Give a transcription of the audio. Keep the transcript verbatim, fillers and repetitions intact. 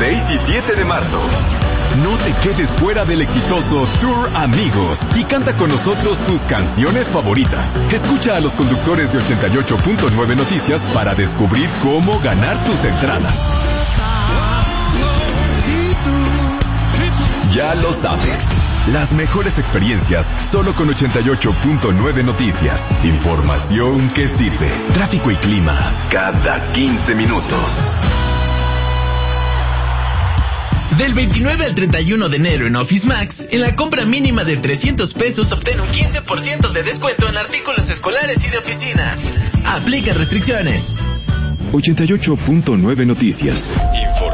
seis y siete de marzo. No te quedes fuera del exitoso Tour Amigos y canta con nosotros tus canciones favoritas. Escucha a los conductores de ochenta y ocho punto nueve Noticias para descubrir cómo ganar tus entradas. Ya lo sabes, las mejores experiencias solo con ochenta y ocho punto nueve Noticias. Información que sirve. Tráfico y clima cada quince minutos. Del veintinueve al treinta y uno de enero en Office Max, en la compra mínima de trescientos pesos obtén un quince por ciento de descuento en artículos escolares y de oficina. Aplica restricciones. ochenta y ocho punto nueve Noticias. Información